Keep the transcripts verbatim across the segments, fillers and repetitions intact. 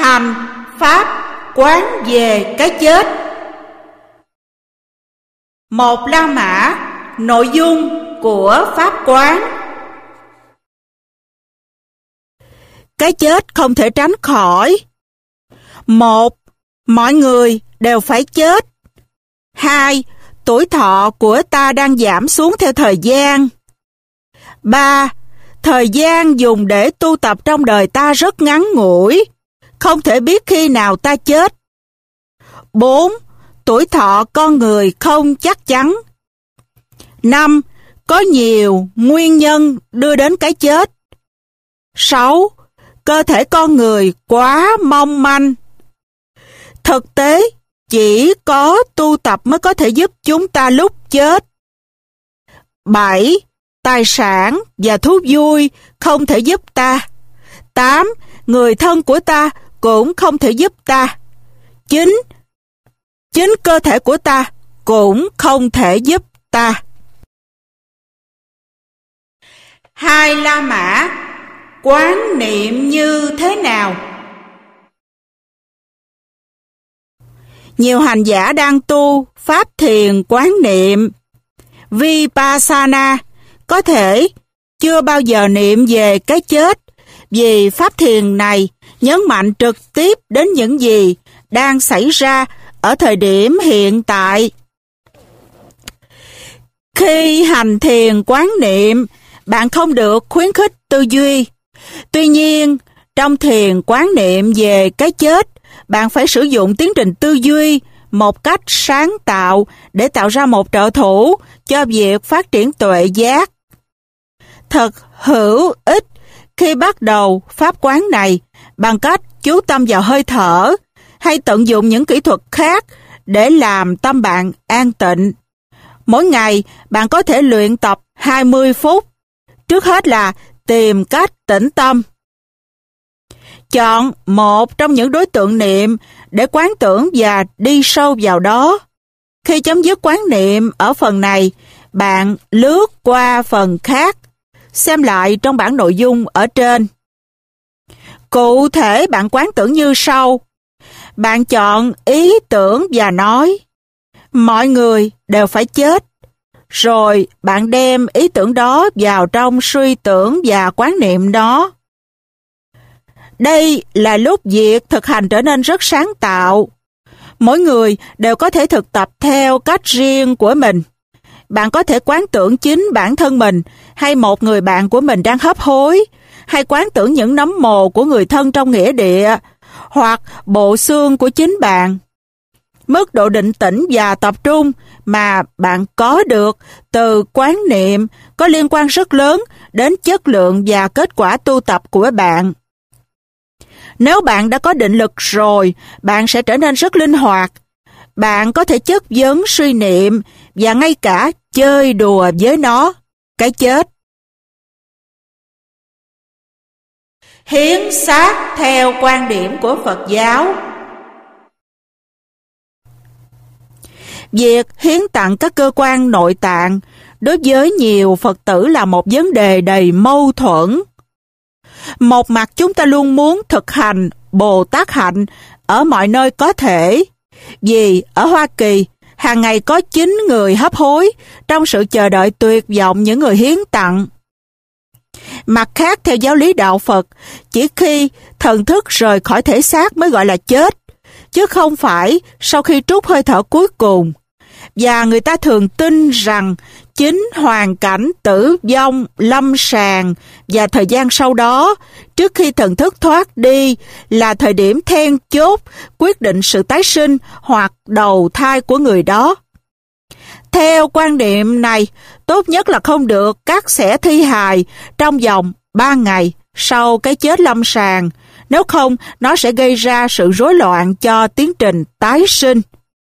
hành pháp quán về cái chết. Một La Mã, nội dung của pháp quán. Cái chết không thể tránh khỏi. Một, mọi người đều phải chết. Hai, tuổi thọ của ta đang giảm xuống theo thời gian. Ba, thời gian dùng để tu tập trong đời ta rất ngắn ngủi, không thể biết khi nào ta chết. Bốn, tuổi thọ con người không chắc chắn. Năm, có nhiều nguyên nhân đưa đến cái chết. Sáu, cơ thể con người quá mong manh. Thực tế, chỉ có tu tập mới có thể giúp chúng ta lúc chết. Bảy, tài sản và thú vui không thể giúp ta. Tám, người thân của ta cũng không thể giúp ta. Chín, chính cơ thể của ta cũng không thể giúp ta. Hai La Mã quán niệm như thế nào? Nhiều hành giả đang tu pháp thiền quán niệm Vipassana có thể chưa bao giờ niệm về cái chết, vì pháp thiền này nhấn mạnh trực tiếp đến những gì đang xảy ra ở thời điểm hiện tại. Khi hành thiền quán niệm, bạn không được khuyến khích tư duy. Tuy nhiên, trong thiền quán niệm về cái chết, bạn phải sử dụng tiến trình tư duy một cách sáng tạo để tạo ra một trợ thủ cho việc phát triển tuệ giác. Thật hữu ích khi bắt đầu pháp quán này bằng cách chú tâm vào hơi thở hay tận dụng những kỹ thuật khác để làm tâm bạn an tịnh. Mỗi ngày, bạn có thể luyện tập hai mươi phút. Trước hết là tìm cách tĩnh tâm. Chọn một trong những đối tượng niệm để quán tưởng và đi sâu vào đó. Khi chấm dứt quán niệm ở phần này, bạn lướt qua phần khác. Xem lại trong bản nội dung ở trên. Cụ thể bạn quán tưởng như sau. Bạn chọn ý tưởng và nói mọi người đều phải chết. Rồi bạn đem ý tưởng đó vào trong suy tưởng và quán niệm đó. Đây là lúc việc thực hành trở nên rất sáng tạo. Mỗi người đều có thể thực tập theo cách riêng của mình. Bạn có thể quán tưởng chính bản thân mình hay một người bạn của mình đang hấp hối, hay quán tưởng những nấm mồ của người thân trong nghĩa địa, hoặc bộ xương của chính bạn. Mức độ định tĩnh và tập trung mà bạn có được từ quán niệm có liên quan rất lớn đến chất lượng và kết quả tu tập của bạn. Nếu bạn đã có định lực rồi, bạn sẽ trở nên rất linh hoạt. Bạn có thể chất vấn suy niệm và ngay cả chơi đùa với nó, cái chết. Hiến xác theo quan điểm của Phật giáo. Việc hiến tặng các cơ quan nội tạng đối với nhiều Phật tử là một vấn đề đầy mâu thuẫn. Một mặt chúng ta luôn muốn thực hành Bồ Tát hạnh ở mọi nơi có thể, vì ở Hoa Kỳ hàng ngày có chín người hấp hối trong sự chờ đợi tuyệt vọng những người hiến tặng. Mặt khác, theo giáo lý đạo Phật, chỉ khi thần thức rời khỏi thể xác mới gọi là chết, chứ không phải sau khi trút hơi thở cuối cùng. Và người ta thường tin rằng chính hoàn cảnh tử vong lâm sàng và thời gian sau đó, trước khi thần thức thoát đi, là thời điểm then chốt quyết định sự tái sinh hoặc đầu thai của người đó. Theo quan niệm này, tốt nhất là không được cắt xẻ thi hài trong vòng ba ngày sau cái chết lâm sàng, nếu không nó sẽ gây ra sự rối loạn cho tiến trình tái sinh.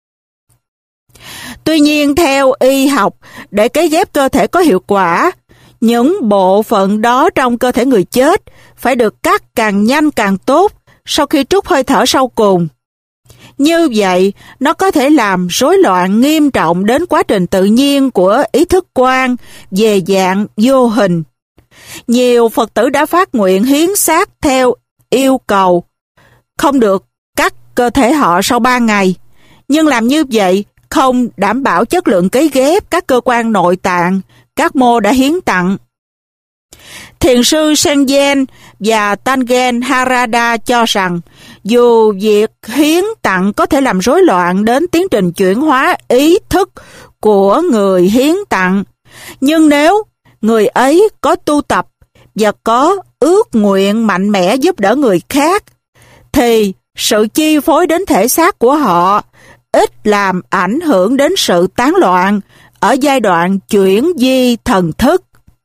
Tuy nhiên, theo y học, để cấy ghép cơ thể có hiệu quả, những bộ phận đó trong cơ thể người chết phải được cắt càng nhanh càng tốt sau khi trút hơi thở sau cùng. Như vậy, nó có thể làm rối loạn nghiêm trọng đến quá trình tự nhiên của ý thức quan về dạng vô hình. Nhiều Phật tử đã phát nguyện hiến xác theo yêu cầu, không được cắt cơ thể họ sau ba ngày. Nhưng làm như vậy không đảm bảo chất lượng cấy ghép các cơ quan nội tạng các mô đã hiến tặng. Thiền sư Sengen và Tangen Harada cho rằng dù việc hiến tặng có thể làm rối loạn đến tiến trình chuyển hóa ý thức của người hiến tặng, nhưng nếu người ấy có tu tập và có ước nguyện mạnh mẽ giúp đỡ người khác, thì sự chi phối đến thể xác của họ ít làm ảnh hưởng đến sự tán loạn ở giai đoạn chuyển di thần thức.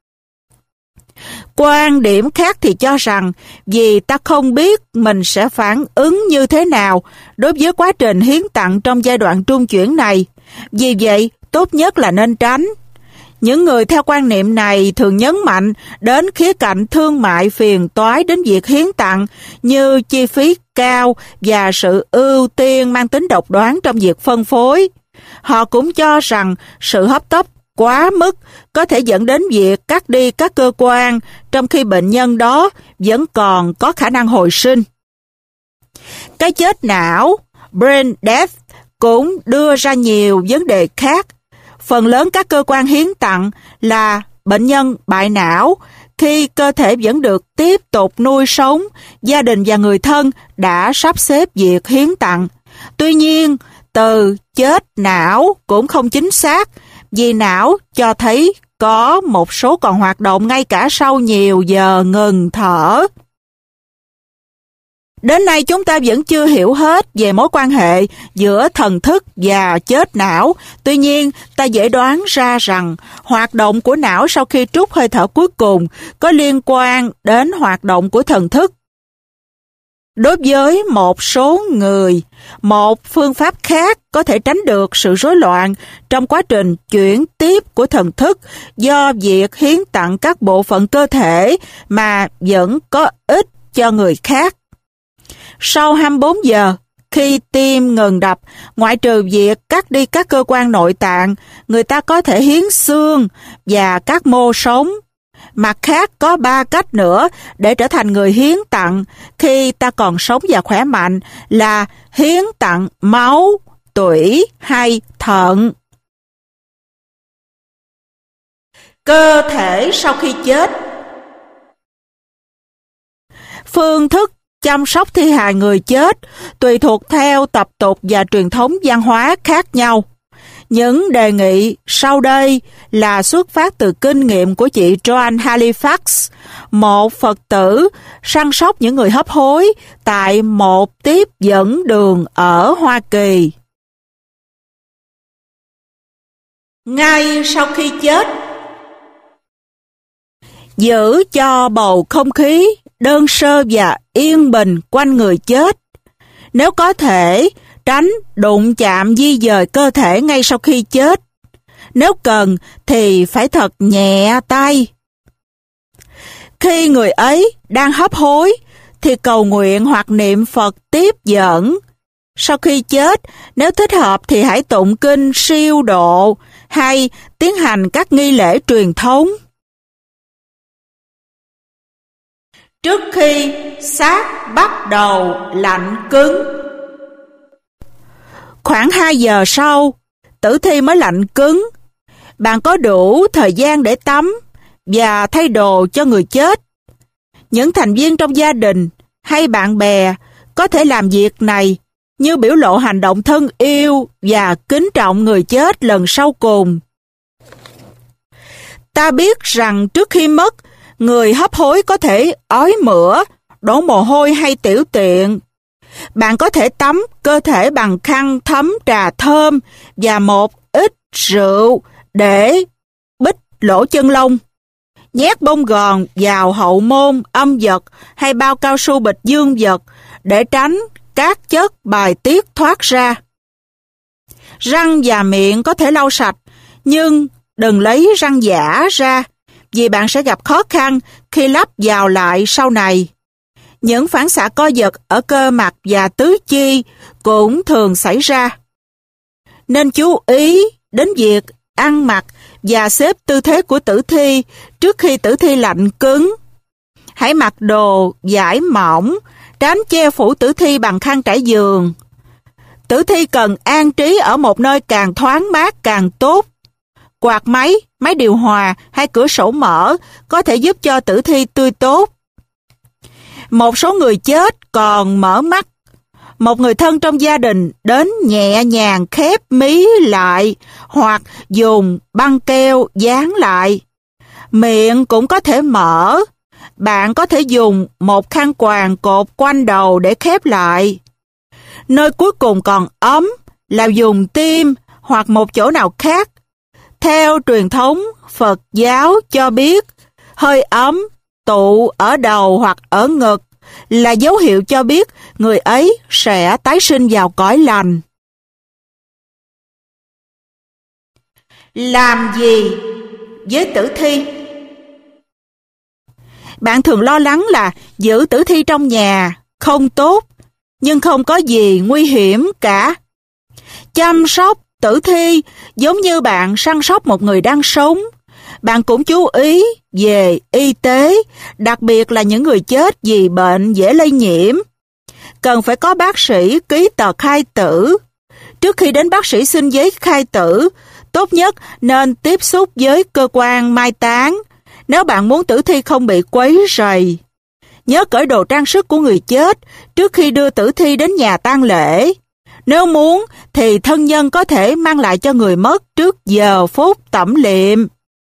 Quan điểm khác thì cho rằng vì ta không biết mình sẽ phản ứng như thế nào đối với quá trình hiến tặng trong giai đoạn trung chuyển này, vì vậy tốt nhất là nên tránh. Những người theo quan niệm này thường nhấn mạnh đến khía cạnh thương mại phiền toái đến việc hiến tặng như chi phí cao và sự ưu tiên mang tính độc đoán trong việc phân phối. Họ cũng cho rằng sự hấp tấp quá mức có thể dẫn đến việc cắt đi các cơ quan trong khi bệnh nhân đó vẫn còn có khả năng hồi sinh. Cái chết não, brain death, cũng đưa ra nhiều vấn đề khác. Phần lớn các cơ quan hiến tặng là bệnh nhân bại não khi cơ thể vẫn được tiếp tục nuôi sống gia đình và người thân đã sắp xếp việc hiến tặng. Tuy nhiên, từ chết não cũng không chính xác vì não cho thấy có một số còn hoạt động ngay cả sau nhiều giờ ngừng thở. Đến nay chúng ta vẫn chưa hiểu hết về mối quan hệ giữa thần thức và chết não. Tuy nhiên, ta dễ đoán ra rằng hoạt động của não sau khi trút hơi thở cuối cùng có liên quan đến hoạt động của thần thức. Đối với một số người, một phương pháp khác có thể tránh được sự rối loạn trong quá trình chuyển tiếp của thần thức do việc hiến tặng các bộ phận cơ thể mà vẫn có ích cho người khác. Sau hai mươi bốn giờ, khi tim ngừng đập, ngoại trừ việc cắt đi các cơ quan nội tạng, người ta có thể hiến xương và các mô sống. Mặt khác có ba cách nữa để trở thành người hiến tặng khi ta còn sống và khỏe mạnh là hiến tặng máu, tủy hay thận. Cơ thể sau khi chết. Phương thức chăm sóc thi hài người chết tùy thuộc theo tập tục và truyền thống văn hóa khác nhau. Những đề nghị sau đây là xuất phát từ kinh nghiệm của chị Joan Halifax, một Phật tử săn sóc những người hấp hối tại một tiếp dẫn đường ở Hoa Kỳ. Ngay sau khi chết, giữ cho bầu không khí đơn sơ và yên bình quanh người chết. Nếu có thể, tránh đụng chạm di dời cơ thể ngay sau khi chết. Nếu cần thì phải thật nhẹ tay. Khi người ấy đang hấp hối thì cầu nguyện hoặc niệm Phật tiếp dẫn. Sau khi chết, nếu thích hợp thì hãy tụng kinh siêu độ hay tiến hành các nghi lễ truyền thống. Trước khi xác bắt đầu lạnh cứng. Khoảng hai giờ sau, tử thi mới lạnh cứng. Bạn có đủ thời gian để tắm và thay đồ cho người chết. Những thành viên trong gia đình hay bạn bè có thể làm việc này như biểu lộ hành động thân yêu và kính trọng người chết lần sau cùng. Ta biết rằng trước khi mất, người hấp hối có thể ói mửa, đổ mồ hôi hay tiểu tiện. Bạn có thể tắm cơ thể bằng khăn thấm trà thơm và một ít rượu để bít lỗ chân lông. Nhét bông gòn vào hậu môn âm vật hay bao cao su bịch dương vật để tránh các chất bài tiết thoát ra. Răng và miệng có thể lau sạch, nhưng đừng lấy răng giả ra vì bạn sẽ gặp khó khăn khi lắp vào lại sau này. Những phản xạ co giật ở cơ mặt và tứ chi cũng thường xảy ra. Nên chú ý đến việc ăn mặc và xếp tư thế của tử thi trước khi tử thi lạnh cứng. Hãy mặc đồ vải mỏng, tránh che phủ tử thi bằng khăn trải giường. Tử thi cần an trí ở một nơi càng thoáng mát càng tốt. Quạt máy, máy điều hòa hay cửa sổ mở có thể giúp cho tử thi tươi tốt. Một số người chết còn mở mắt. Một người thân trong gia đình đến nhẹ nhàng khép mí lại hoặc dùng băng keo dán lại. Miệng cũng có thể mở. Bạn có thể dùng một khăn quàng cột quanh đầu để khép lại. Nơi cuối cùng còn ấm là dùng tim hoặc một chỗ nào khác. Theo truyền thống Phật giáo cho biết, hơi ấm tụ ở đầu hoặc ở ngực là dấu hiệu cho biết người ấy sẽ tái sinh vào cõi lành. Làm gì với tử thi? Bạn thường lo lắng là giữ tử thi trong nhà không tốt, nhưng không có gì nguy hiểm cả. Chăm sóc tử thi giống như bạn săn sóc một người đang sống. Bạn cũng chú ý về y tế, đặc biệt là những người chết vì bệnh dễ lây nhiễm. Cần phải có bác sĩ ký tờ khai tử. Trước khi đến bác sĩ xin giấy khai tử, tốt nhất nên tiếp xúc với cơ quan mai táng, nếu bạn muốn tử thi không bị quấy rầy. Nhớ cởi đồ trang sức của người chết trước khi đưa tử thi đến nhà tang lễ. Nếu muốn thì thân nhân có thể mang lại cho người mất trước giờ phút tẩm liệm.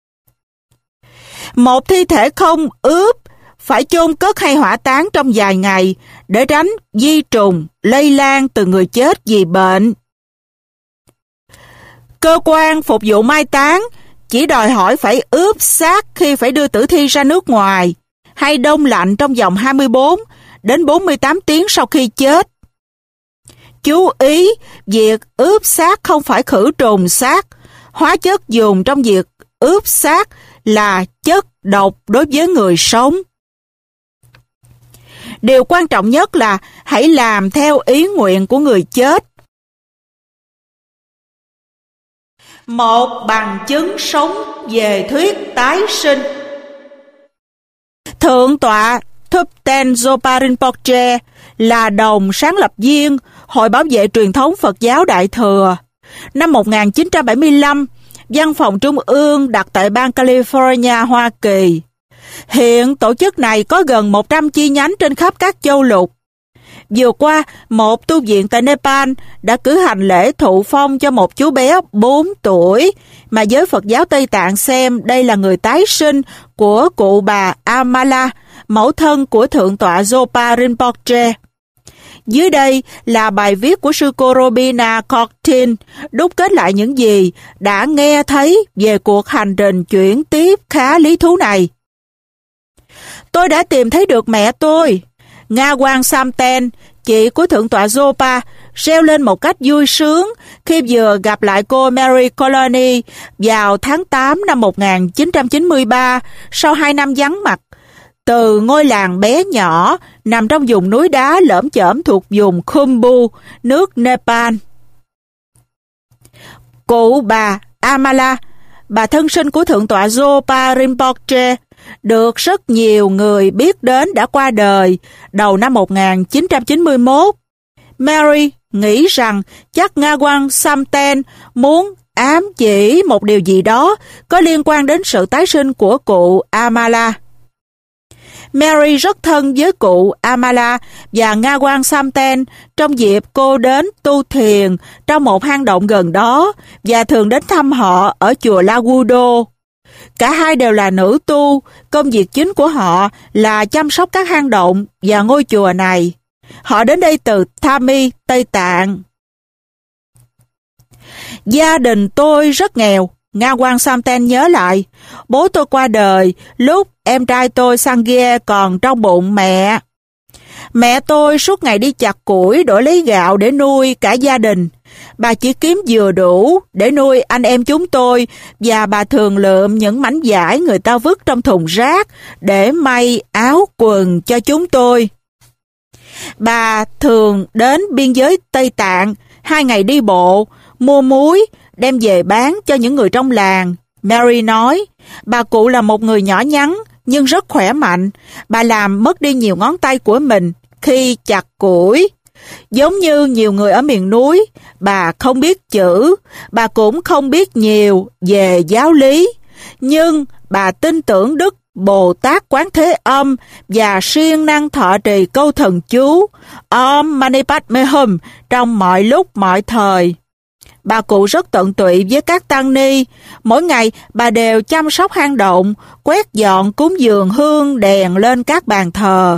Một thi thể không ướp phải chôn cất hay hỏa táng trong vài ngày để tránh vi trùng lây lan từ người chết vì bệnh. Cơ quan phục vụ mai táng chỉ đòi hỏi phải ướp xác khi phải đưa tử thi ra nước ngoài hay đông lạnh trong vòng hai mươi bốn đến bốn mươi tám tiếng sau khi chết. Chú ý, việc ướp xác không phải khử trùng xác. Hóa chất dùng trong việc ướp xác là chất độc đối với người sống. Điều quan trọng nhất là hãy làm theo ý nguyện của người chết. Một bằng chứng sống về thuyết tái sinh. Thượng tọa Thupten Zopa Rinpoche là đồng sáng lập viên Hội Bảo vệ Truyền thống Phật giáo Đại Thừa. Năm một nghìn chín trăm bảy mươi lăm, văn phòng trung ương đặt tại bang California, Hoa Kỳ. Hiện tổ chức này có gần một trăm chi nhánh trên khắp các châu lục. Vừa qua, một tu viện tại Nepal đã cử hành lễ thụ phong cho một chú bé bốn tuổi mà giới Phật giáo Tây Tạng xem đây là người tái sinh của cụ bà Amala, mẫu thân của Thượng tọa Zopa Rinpoche. Dưới đây là bài viết của sư cô Robina Courtin đúc kết lại những gì đã nghe thấy về cuộc hành trình chuyển tiếp khá lý thú này. Tôi đã tìm thấy được mẹ tôi. Nga Quang Samten, chị của Thượng tọa Zopa, reo lên một cách vui sướng khi vừa gặp lại cô Mary Colony vào tháng tám năm một nghìn chín trăm chín mươi ba sau hai năm vắng mặt. Từ ngôi làng bé nhỏ nằm trong vùng núi đá lởm chởm thuộc vùng Khumbu, nước Nepal. Cụ bà Amala, bà thân sinh của Thượng tọa Zopa Rinpoche, được rất nhiều người biết đến đã qua đời đầu năm một nghìn chín trăm chín mươi mốt. Mary nghĩ rằng chắc Nga Quang Samten muốn ám chỉ một điều gì đó có liên quan đến sự tái sinh của cụ Amala. Mary rất thân với cụ Amala và Nga Quang Samten trong dịp cô đến tu thiền trong một hang động gần đó và thường đến thăm họ ở chùa Lagudo. Cả hai đều là nữ tu, công việc chính của họ là chăm sóc các hang động và ngôi chùa này. Họ đến đây từ Thami, Tây Tạng. Gia đình tôi rất nghèo, Nga Quang Samten nhớ lại. Bố tôi qua đời lúc em trai tôi Sangye còn trong bụng mẹ. Mẹ tôi suốt ngày đi chặt củi đổi lấy gạo để nuôi cả gia đình. Bà chỉ kiếm vừa đủ để nuôi anh em chúng tôi và bà thường lượm những mảnh vải người ta vứt trong thùng rác để may áo quần cho chúng tôi. Bà thường đến biên giới Tây Tạng, hai ngày đi bộ, mua muối, đem về bán cho những người trong làng. Mary nói, bà cụ là một người nhỏ nhắn nhưng rất khỏe mạnh. Bà làm mất đi nhiều ngón tay của mình, khi chặt củi. Giống như nhiều người ở miền núi, bà không biết chữ, bà cũng không biết nhiều về giáo lý, nhưng bà tin tưởng Đức Bồ Tát Quán Thế Âm và siêng năng thọ trì câu thần chú Om Mani Padme Hum trong mọi lúc mọi thời. Bà cụ rất tận tụy với các tăng ni, mỗi ngày bà đều chăm sóc hang động, quét dọn cúng dường hương đèn lên các bàn thờ.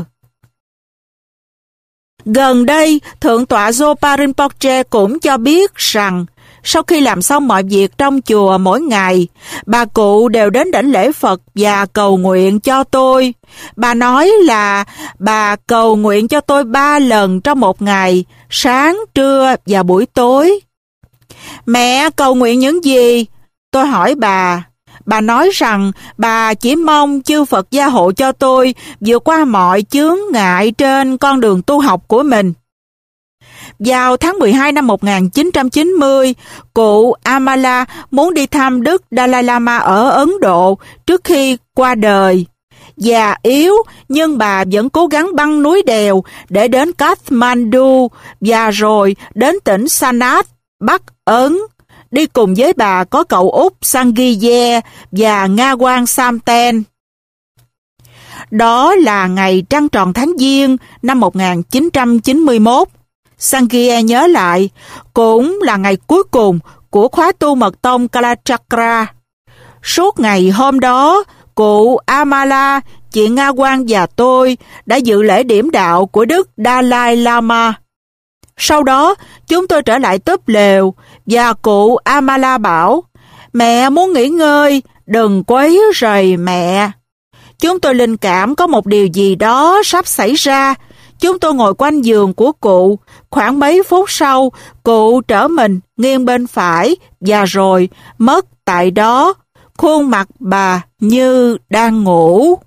Gần đây, Thượng tọa Zopa Rinpoche cũng cho biết rằng sau khi làm xong mọi việc trong chùa mỗi ngày, bà cụ đều đến đảnh lễ Phật và cầu nguyện cho tôi. Bà nói là bà cầu nguyện cho tôi ba lần trong một ngày, sáng, trưa và buổi tối. Mẹ cầu nguyện những gì? Tôi hỏi bà. Bà nói rằng bà chỉ mong chư Phật gia hộ cho tôi vượt qua mọi chướng ngại trên con đường tu học của mình. Vào tháng mười hai năm một nghìn chín trăm chín mươi, cụ Amala muốn đi thăm Đức Dalai Lama ở Ấn Độ trước khi qua đời. Già yếu nhưng bà vẫn cố gắng băng núi đèo để đến Kathmandu và rồi đến tỉnh Sanat, Bắc Ấn. Đi cùng với bà có cậu út Sangiye và Nga Quan Samten. Đó là ngày trăng tròn tháng Giêng năm một nghìn chín trăm chín mươi mốt. Sangiye nhớ lại, cũng là ngày cuối cùng của khóa tu mật tông Kalachakra. Suốt ngày hôm đó, cụ Amala, chị Nga Quan và tôi đã dự lễ điểm đạo của Đức Dalai Lama. Sau đó, chúng tôi trở lại túp lều và cụ Amala bảo, mẹ muốn nghỉ ngơi, đừng quấy rầy mẹ. Chúng tôi linh cảm có một điều gì đó sắp xảy ra. Chúng tôi ngồi quanh giường của cụ. Khoảng mấy phút sau, cụ trở mình nghiêng bên phải và rồi mất tại đó. Khuôn mặt bà như đang ngủ.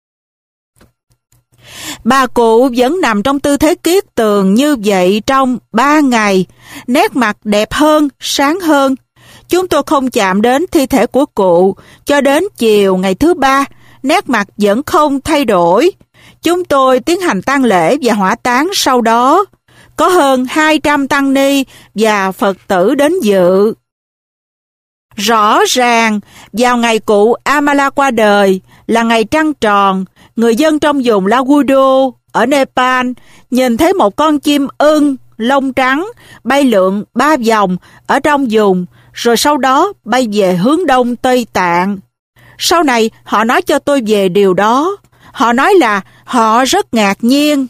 Bà cụ vẫn nằm trong tư thế kiết tường như vậy trong ba ngày. Nét mặt đẹp hơn, sáng hơn. Chúng tôi không chạm đến thi thể của cụ. Cho đến chiều ngày thứ ba, nét mặt vẫn không thay đổi. Chúng tôi tiến hành tang lễ và hỏa táng sau đó. Có hơn hai trăm tăng ni và Phật tử đến dự. Rõ ràng, vào ngày cụ Amala qua đời là ngày trăng tròn, người dân trong vùng Lagudo ở Nepal nhìn thấy một con chim ưng lông trắng bay lượn ba vòng ở trong vùng, rồi sau đó bay về hướng đông Tây Tạng. Sau này họ nói cho tôi về điều đó. Họ nói là họ rất ngạc nhiên.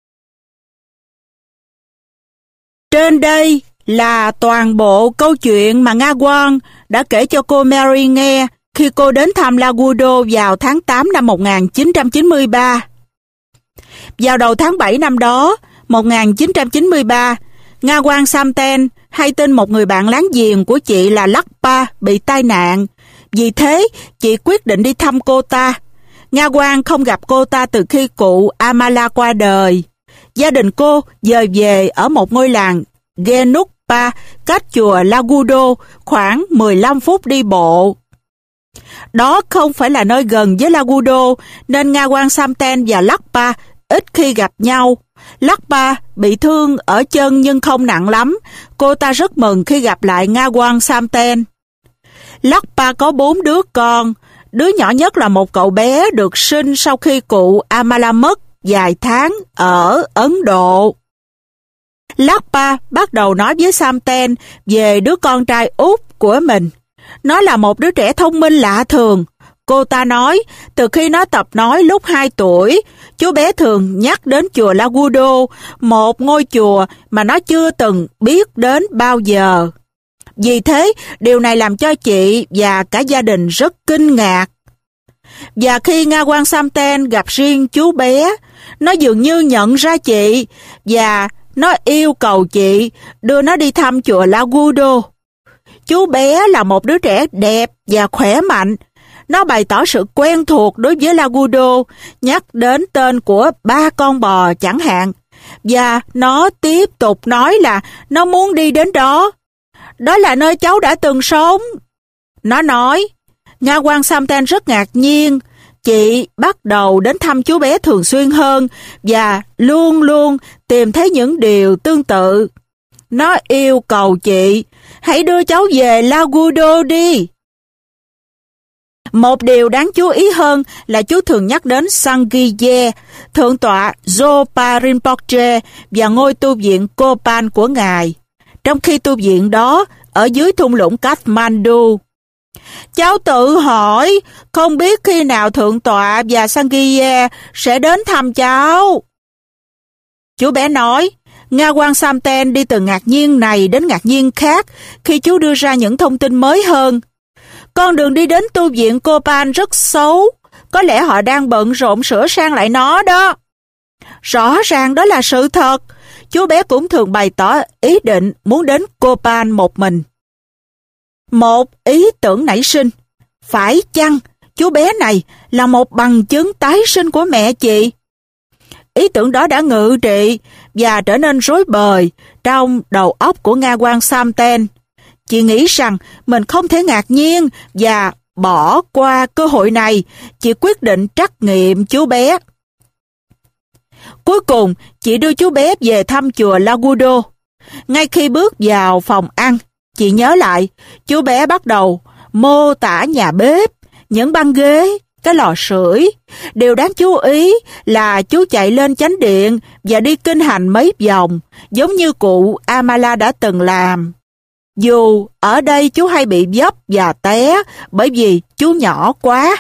Trên đây là toàn bộ câu chuyện mà Nga Quan đã kể cho cô Mary nghe khi cô đến thăm Lagudo vào tháng tám năm một nghìn chín trăm chín mươi ba. Vào đầu tháng bảy năm đó, một nghìn chín trăm chín mươi ba, Nga Quan Samten hay tin một người bạn láng giềng của chị là Lakpa bị tai nạn. Vì thế, chị quyết định đi thăm cô ta. Nga Quan không gặp cô ta từ khi cụ Amala qua đời. Gia đình cô dời về ở một ngôi làng Genukpa cách chùa Lagudo khoảng mười lăm phút đi bộ. Đó không phải là nơi gần với Lagudo nên Nga Quan Samten và Lakpa ít khi gặp nhau. Lakpa bị thương ở chân nhưng không nặng lắm. Cô ta rất mừng khi gặp lại Nga Quan Samten. Lakpa có bốn đứa con. Đứa nhỏ nhất là một cậu bé được sinh sau khi cụ Amala mất vài tháng ở Ấn Độ. Lakpa bắt đầu nói với Samten về đứa con trai út của mình. Nó là một đứa trẻ thông minh lạ thường. Cô ta nói, từ khi nó tập nói lúc hai tuổi, chú bé thường nhắc đến chùa Lagudo, một ngôi chùa mà nó chưa từng biết đến bao giờ. Vì thế, điều này làm cho chị và cả gia đình rất kinh ngạc. Và khi Nga Quan Samten gặp riêng chú bé, nó dường như nhận ra chị và nó yêu cầu chị đưa nó đi thăm chùa Lagudo. Chú bé là một đứa trẻ đẹp và khỏe mạnh. Nó bày tỏ sự quen thuộc đối với Lagudo, nhắc đến tên của ba con bò chẳng hạn. Và nó tiếp tục nói là nó muốn đi đến đó. Đó là nơi cháu đã từng sống. Nó nói, Nga Quan Samten rất ngạc nhiên. chị bắt đầu đến thăm chú bé thường xuyên hơn và luôn luôn tìm thấy những điều tương tự. Nó yêu cầu chị, hãy đưa cháu về Lagudo đi. Một điều đáng chú ý hơn là chú thường nhắc đến Sangye, thượng tọa Zopa Rinpoche và ngôi tu viện Kopan của ngài, trong khi tu viện đó ở dưới thung lũng Kathmandu. Cháu tự hỏi, không biết khi nào thượng tọa và Sangye sẽ đến thăm cháu. Chú bé nói, Ngawang Samten đi từ ngạc nhiên này đến ngạc nhiên khác khi chú đưa ra những thông tin mới hơn. Con đường đi đến tu viện Kopan rất xấu, có lẽ họ đang bận rộn sửa sang lại nó đó. Rõ ràng đó là sự thật, chú bé cũng thường bày tỏ ý định muốn đến Kopan một mình. Một ý tưởng nảy sinh, phải chăng chú bé này là một bằng chứng tái sinh của mẹ chị? Ý tưởng đó đã ngự trị và trở nên rối bời trong đầu óc của Ngawang Samten. Chị nghĩ rằng mình không thể ngạc nhiên và bỏ qua cơ hội này. Chị quyết định trắc nghiệm chú bé. Cuối cùng, chị đưa chú bé về thăm chùa Lagudo. Ngay khi bước vào phòng ăn, chị nhớ lại, chú bé bắt đầu mô tả nhà bếp, những băng ghế, cái lò sưởi. Điều đáng chú ý là chú chạy lên chánh điện và đi kinh hành mấy vòng, giống như cụ Amala đã từng làm. Dù ở đây chú hay bị vấp và té bởi vì chú nhỏ quá.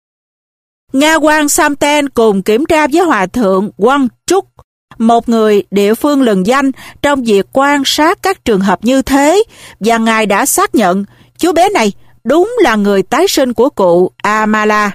Ngawang Samten cùng kiểm tra với Hòa thượng Quang Trúc, một người địa phương lừng danh trong việc quan sát các trường hợp như thế, và ngài đã xác nhận chú bé này đúng là người tái sinh của cụ Amala.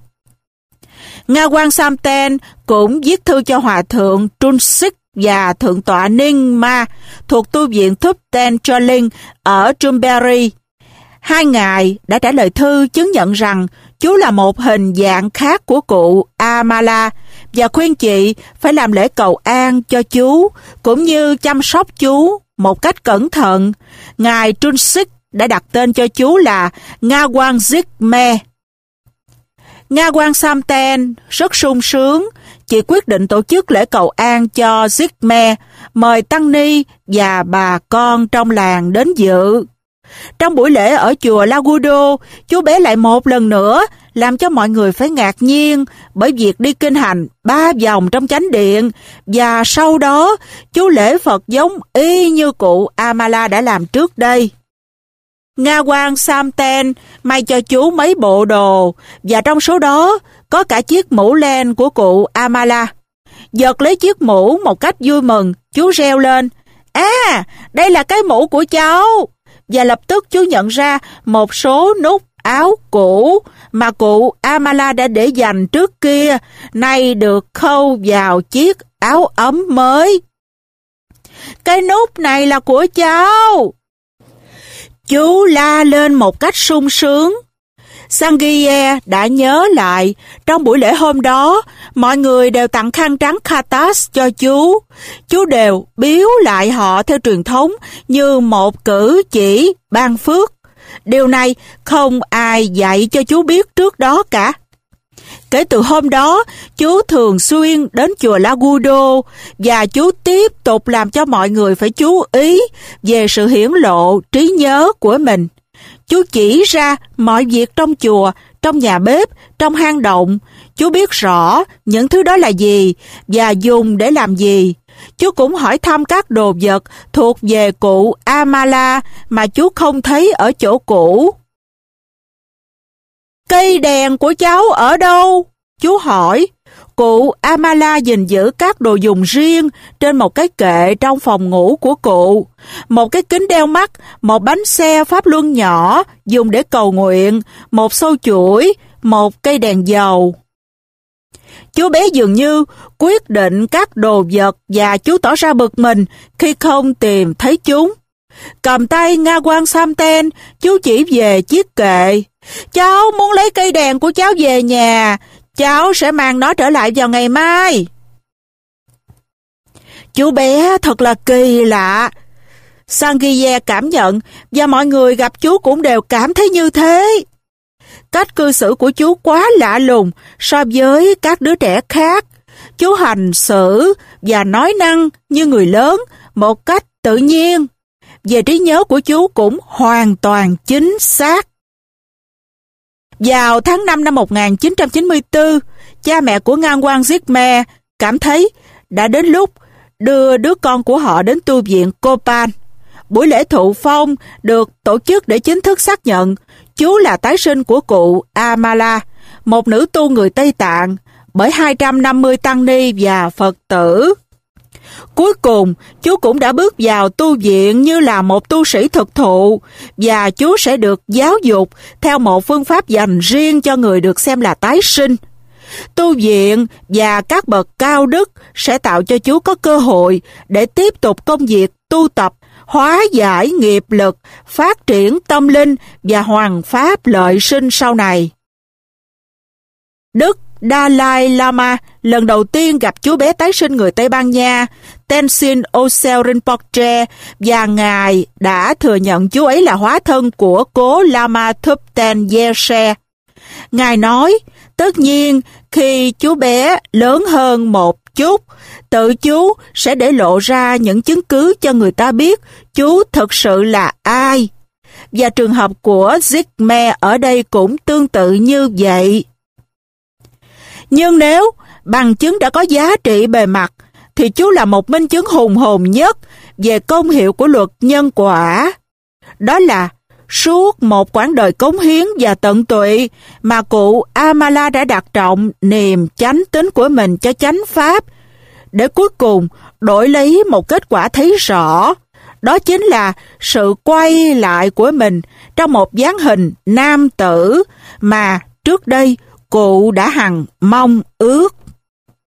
Ngawang Samten cũng viết thư cho Hòa thượng Trunsik và thượng tọa Ninh Ma thuộc tu viện Thupten Choling ở Chumberry. Hai ngài đã trả lời thư chứng nhận rằng chú là một hình dạng khác của cụ Amala và khuyên chị phải làm lễ cầu an cho chú cũng như chăm sóc chú một cách cẩn thận. Ngài Trunsik đã đặt tên cho chú là Ngawang Zikme. Ngawang Samten rất sung sướng. Chị quyết định tổ chức lễ cầu an cho Zikme, mời tăng ni và bà con trong làng đến dự. Trong buổi lễ ở chùa Lagudo, chú bé lại một lần nữa làm cho mọi người phải ngạc nhiên bởi việc đi kinh hành ba vòng trong chánh điện, và sau đó chú lễ Phật giống y như cụ Amala đã làm trước đây. Ngawang Samten may cho chú mấy bộ đồ, và trong số đó có cả chiếc mũ len của cụ Amala. Giật lấy chiếc mũ một cách vui mừng, chú reo lên, à, đây là cái mũ của cháu. Và lập tức chú nhận ra một số nút áo cũ mà cụ Amala đã để dành trước kia, nay được khâu vào chiếc áo ấm mới. Cái nút này là của cháu. Chú la lên một cách sung sướng. Sangye đã nhớ lại, trong buổi lễ hôm đó, mọi người đều tặng khăn trắng khatas cho chú. Chú đều biếu lại họ theo truyền thống như một cử chỉ ban phước. Điều này không ai dạy cho chú biết trước đó cả. Kể từ hôm đó, chú thường xuyên đến chùa Lagudo và chú tiếp tục làm cho mọi người phải chú ý về sự hiển lộ trí nhớ của mình. Chú chỉ ra mọi việc trong chùa, trong nhà bếp, trong hang động. Chú biết rõ những thứ đó là gì và dùng để làm gì. Chú cũng hỏi thăm các đồ vật thuộc về cụ Amala mà chú không thấy ở chỗ cũ. Cây đèn của cháu ở đâu? Chú hỏi. Cụ Amala gìn giữ các đồ dùng riêng trên một cái kệ trong phòng ngủ của cụ. Một cái kính đeo mắt, một bánh xe pháp luân nhỏ dùng để cầu nguyện, một xâu chuỗi, một cây đèn dầu. Chú bé dường như quyết định các đồ vật và chú tỏ ra bực mình khi không tìm thấy chúng. Cầm tay Ngawang Samten, chú chỉ về chiếc kệ. Cháu muốn lấy cây đèn của cháu về nhà. Cháu sẽ mang nó trở lại vào ngày mai. Chú bé thật là kỳ lạ. Sangye cảm nhận, và mọi người gặp chú cũng đều cảm thấy như thế. cách cư xử của chú quá lạ lùng so với các đứa trẻ khác. Chú hành xử và nói năng như người lớn một cách tự nhiên. Về trí nhớ của chú cũng hoàn toàn chính xác. Vào tháng năm năm một nghìn chín trăm chín mươi tư, cha mẹ của ngan quan Zygmunt cảm thấy đã đến lúc đưa đứa con của họ đến tu viện Copan. Buổi lễ thụ phong được tổ chức để chính thức xác nhận chú là tái sinh của cụ Amala, một nữ tu người Tây Tạng, bởi hai trăm năm mươi tăng ni và Phật tử. Cuối cùng, chú cũng đã bước vào tu viện như là một tu sĩ thực thụ, và chú sẽ được giáo dục theo một phương pháp dành riêng cho người được xem là tái sinh. Tu viện và các bậc cao đức sẽ tạo cho chú có cơ hội để tiếp tục công việc tu tập, hóa giải nghiệp lực, phát triển tâm linh và hoàn pháp lợi sinh sau này. Đức Dalai Lama lần đầu tiên gặp chú bé tái sinh người Tây Ban Nha Tenzin Ossel Rinpoche, và Ngài đã thừa nhận chú ấy là hóa thân của cố Lama Thubten Yeshe. Ngài nói, tất nhiên khi chú bé lớn hơn một chút, tự chú sẽ để lộ ra những chứng cứ cho người ta biết chú thực sự là ai. Và trường hợp của Zygmunt ở đây cũng tương tự như vậy. Nhưng nếu bằng chứng đã có giá trị bề mặt, thì chú là một minh chứng hùng hồn nhất về công hiệu của luật nhân quả. Đó là suốt một quãng đời cống hiến và tận tụy mà cụ Amala đã đặt trọng niềm chánh tín của mình cho chánh pháp, để cuối cùng đổi lấy một kết quả thấy rõ. Đó chính là sự quay lại của mình trong một dáng hình nam tử mà trước đây cụ đã hằng mong ước.